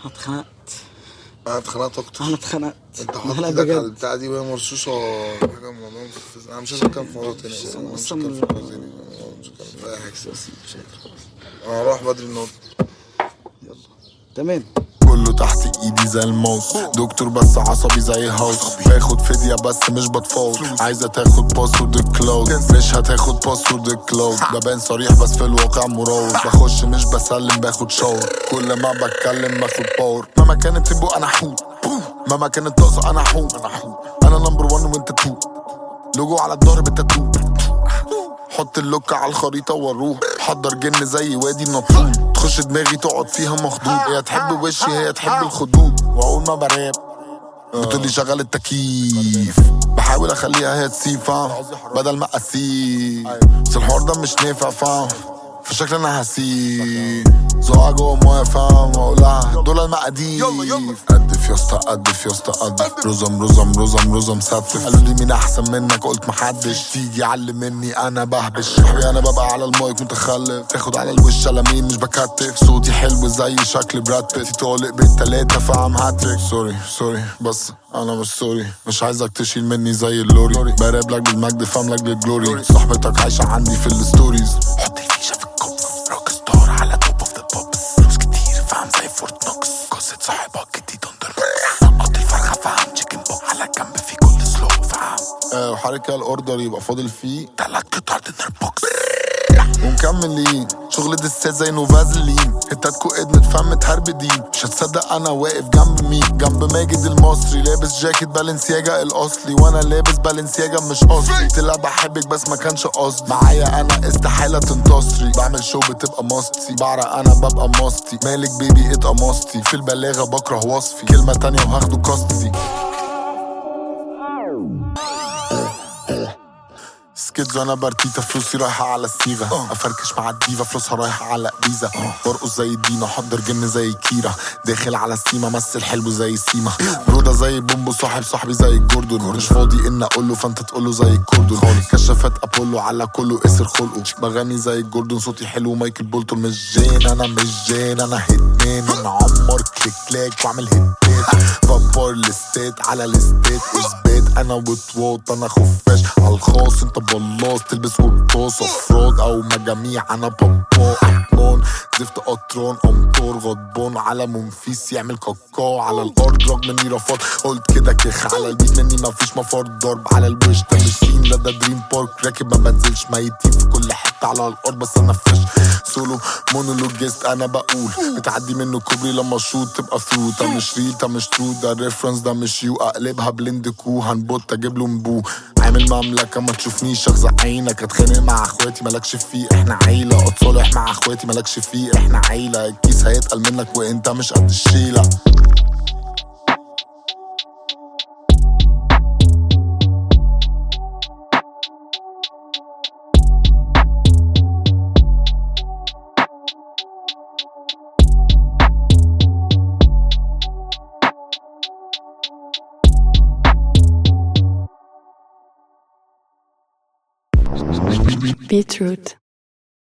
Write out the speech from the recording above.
اتخنقت. انا اتخنقت اكتر. انا اتخنقت. انت حاطط ايدك على البتاعه دي وهي مرشوشه حاجه الموضوع مستفز. انا مش عايز اتكلم في موضوع تاني اصلا. انا مش هتكلم في موضوع تاني. مش هتكلم في اي حاجه. مش قادر خلاص. انا هروح بدري النهارده. يلا تمام. كله تحت ايدي زي الموس، دكتور بس عصبي زي هاوس. باخد فدية بس مش بتفوت. عايزة تاخد باسورد الكلاود، مش هتاخد باسورد الكلاود. ببان صريح بس في الواقع مراوغ. بخش مش بسلم باخد شاور. كل ما بتكلم باخد باور. مهما كانت تبو انا حوت، مهما كانت طاقصة انا حوت. انا نمبر 1 وانت 2. لوجو على الظهر بالتاتو. حط اللوكة على الخريطة واروح. حضر جن زي وادي النطرون. تخش دماغي تقعد فيها مخدود. هي تحب وشي هي تحب الخدود. واقول ما براب بتقولي شغل التكييف. بحاول اخليها هي تسيف بدل ما اسيب. بس الحوار ده مش نافع فاهم. فشكل انا هسيب زقع جوه مويه فاهم. واقولها دول المقاديف. قدف يا اسطى قدف يا اسطى قدف. رزم ساتف. قالوا لي مين احسن منك قلت محدش. تيجي علم مني انا بهبش. صاحبي انا ببقى على المايك متخلف. تاخد على الوش على مين مش بكتف. صوتي حلو زي شكل براد بيت. طالق بالتلاتة فاهم هاتريك. سوري بس انا مش سوري. مش عايزك تشيل مني زي اللوري. براب لك بالمجد فاهم لك بالجلوري. صاحبتك عايشة عندي في الستوريز. حط الفيشة في الكوبس. روك ستار على توب اوف ذا بوبس. فلوس كتير فاهم زي فورت نوكس. قصة صاحبك جديد اندر نقط الفرخة فاهم. تشيكن بوك على جنب في كل سلو فاهم. وحركة الاوردر يبقى فاضل فيه 3 قطع دينر بوكس. ومكملين شغل دسات زي نوفازلين. هتاتكو ادمت فم متهربدين. مش هتصدق انا واقف جنب مين. جنب ماجد المصري لابس جاكيت بالنسياجا الاصلي. وانا لابس بالنسياجا مش اصلي. طلع بحبك بس ما كانش قصدي. معايا انا استحالة تنتصري. بعمل شو بتبقى ماستي. بعرق انا ببقى ماستي. مالك بيبي اتقمصتي. في البلاغة بكره وصفي. كلمة تانية وهاخده كاستي. سكيدز وانا برتيتا. فلوسي رايحة على الصيغة. افركش مع الديفا فلوسها رايحة على بيزا. برقص زي دينا حضر جن زي كيرا. داخل على السيما مثل حلو زي سيما. برودة زي بومبو صاحبي زي الجوردون. مش فاضي ان اقوله فانت تقوله زي الكوردون. كشافات ابولو على كله اسر خلقه. بغني زي الجوردون صوتي حلو مايكل بولتون. مش جين انا هيتمان. نعمر كليك واعمل هيتات. فابور لستات على الاستات. اثبات انا وطواط انا خفاش على الخاص. انت بلاص تلبس قرطاس. افراد او مجاميع انا بابا اطنان. زفت قطران امطار غضبان. على منفيس يعمل كاكاو على الارض رغم اني رفضت. قلت كده كخ على البيت مني مفيش مفر. ضرب على الوش ده مش سين لا ده دريم بارك. راكب ما بنزلش ميتين في كل حته على الارض. بس انا فريش سولو مونولوجيست. انا بقول بتعدي منه كوبري لما شوت تبقى ثرو. ده مش ريل ده مش ترو. ده ريفرنس ده مش يو. اقلبها بلند كو هنبوت اجيب له مبو. عامل مملكة ما تشوفنيش اغزى عينك. اتخانق مع اخواتي مالكش فيه. احنا عيلة اتصالح مع اخواتي مالكش فيه. احنا عيلة الكيس هيتقل منك وانت مش قد الشيلة. Beetroot.